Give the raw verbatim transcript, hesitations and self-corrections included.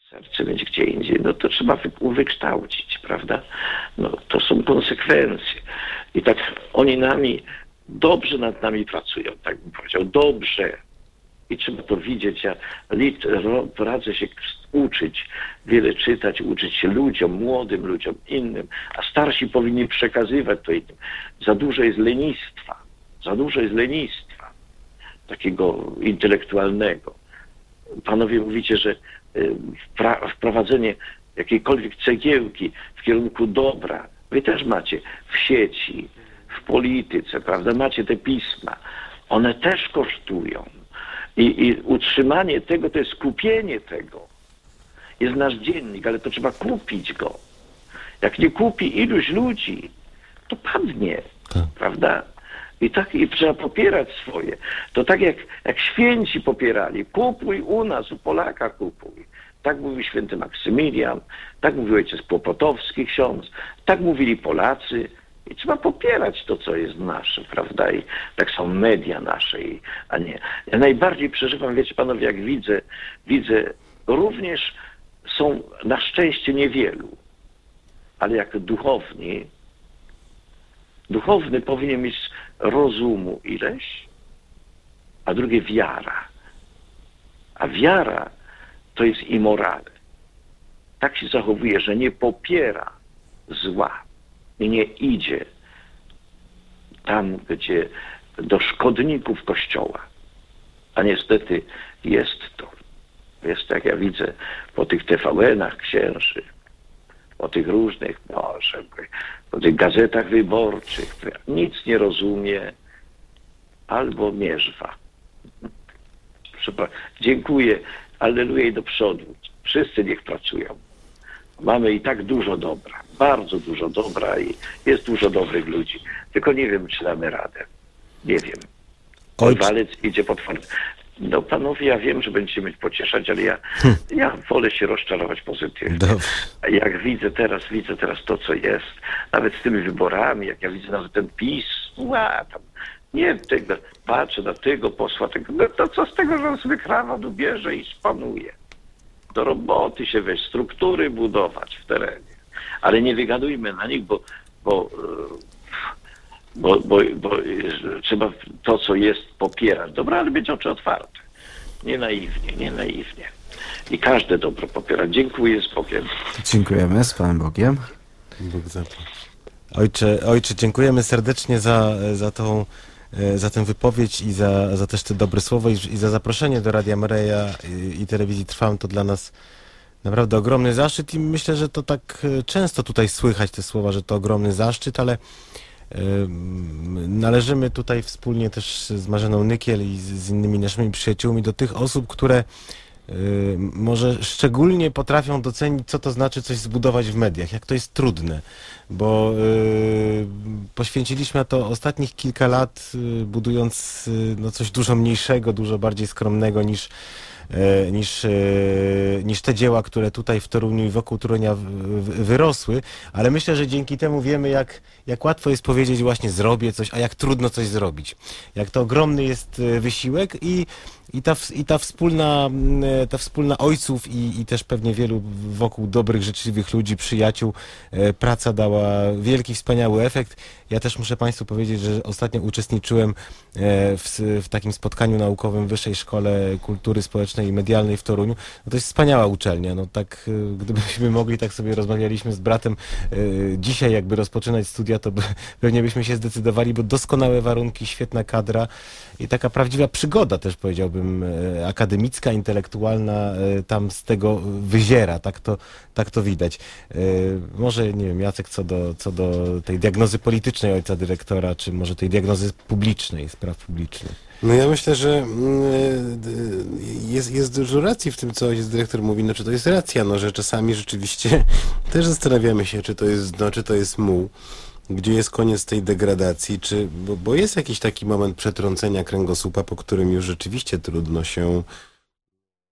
serce mieć gdzie indziej, no to trzeba wy, wykształcić, prawda? No to są konsekwencje. I tak oni nami, dobrze nad nami pracują, tak bym powiedział, dobrze. I trzeba to widzieć. Ja lit, ro, radzę się uczyć, wiele czytać, uczyć się ludziom, młodym ludziom, innym, a starsi powinni przekazywać to innym. Za dużo jest lenistwa, za dużo jest lenistwa, takiego intelektualnego. Panowie mówicie, że wpra- wprowadzenie jakiejkolwiek cegiełki w kierunku dobra, wy też macie w sieci, w polityce, prawda, macie te pisma, one też kosztują. I, I utrzymanie tego, to jest kupienie tego. Jest nasz dziennik, ale to trzeba kupić go. Jak nie kupi iluś ludzi, to padnie, tak. Prawda? I tak i trzeba popierać swoje. To tak jak, jak święci popierali. Kupuj u nas, u Polaka kupuj. Tak mówił święty Maksymilian, tak mówił ojciec Kłopotowski, ksiądz, tak mówili Polacy. I trzeba popierać to, co jest nasze, prawda? I tak są media nasze, i, a nie. Ja najbardziej przeżywam, wiecie panowie, jak widzę, widzę, również są na szczęście niewielu, ale jak duchowni, duchowny powinien mieć rozumu ileś, a drugie wiara. A wiara to jest i morale. Tak się zachowuje, że nie popiera zła. I nie idzie tam, gdzie do szkodników Kościoła. A niestety jest to. Jest, jak ja widzę po tych T V N-ach księży, po tych różnych, może, po tych gazetach wyborczych, nic nie rozumie, albo mierzwa. Dziękuję, alleluja i do przodu. Wszyscy niech pracują. Mamy i tak dużo dobra, bardzo dużo dobra i jest dużo dobrych ludzi. Tylko nie wiem, czy damy radę. Nie wiem. Walec idzie pod fort. No panowie, ja wiem, że będziecie mnie pocieszać, ale ja, hmm. ja wolę się rozczarować pozytywnie. Dobrze. Jak widzę teraz, widzę teraz to, co jest, nawet z tymi wyborami, jak ja widzę nawet ten PiS, ła, tam, nie tego, patrzę na tego posła, tego, no to co z tego, że on sobie krawat ubierze i spanuje. Do roboty się weź, struktury budować w terenie. Ale nie wygadujmy na nich, bo, bo, bo, bo, bo trzeba to, co jest, popierać. Dobra, ale mieć oczy otwarte. Nie naiwnie, nie naiwnie. I każde dobro popierać. Dziękuję, z Bogiem. Dziękujemy, z Panem Bogiem. Bóg zapłać. Ojcze, ojcze, dziękujemy serdecznie za, za tą za tę wypowiedź i za, za też te dobre słowo i, i za zaproszenie do Radia Maryja i, i Telewizji Trwam. To dla nas naprawdę ogromny zaszczyt i myślę, że to tak często tutaj słychać te słowa, że to ogromny zaszczyt, ale y, należymy tutaj wspólnie też z Marzeną Nykiel i z, z innymi naszymi przyjaciółmi do tych osób, które y, może szczególnie potrafią docenić, co to znaczy coś zbudować w mediach, jak to jest trudne, bo y, poświęciliśmy na to ostatnich kilka lat, y, budując y, no coś dużo mniejszego, dużo bardziej skromnego niż, y, niż, y, niż te dzieła, które tutaj w Toruniu i wokół Torunia w, w, wyrosły, ale myślę, że dzięki temu wiemy, jak, jak łatwo jest powiedzieć właśnie zrobię coś, a jak trudno coś zrobić. Jak to ogromny jest wysiłek i I ta, I ta wspólna, ta wspólna ojców i, i też pewnie wielu wokół dobrych, życzliwych ludzi, przyjaciół, e, praca dała wielki, wspaniały efekt. Ja też muszę Państwu powiedzieć, że ostatnio uczestniczyłem e, w, w takim spotkaniu naukowym w Wyższej Szkole Kultury Społecznej i Medialnej w Toruniu. No to jest wspaniała uczelnia. No tak, e, gdybyśmy mogli, tak sobie rozmawialiśmy z bratem, e, dzisiaj jakby rozpoczynać studia, to by, pewnie byśmy się zdecydowali, bo doskonałe warunki, świetna kadra i taka prawdziwa przygoda też, powiedziałbym, akademicka, intelektualna tam z tego wyziera, tak to, tak to widać. Może, nie wiem, Jacek, co do, co do tej diagnozy politycznej ojca dyrektora, czy może tej diagnozy publicznej, spraw publicznych. No ja myślę, że jest, jest dużo racji w tym, co ojciec dyrektor mówi, no czy to jest racja, no że czasami rzeczywiście też zastanawiamy się, czy to jest dno, czy to jest muł. Gdzie jest koniec tej degradacji, czy, bo, bo jest jakiś taki moment przetrącenia kręgosłupa, po którym już rzeczywiście trudno się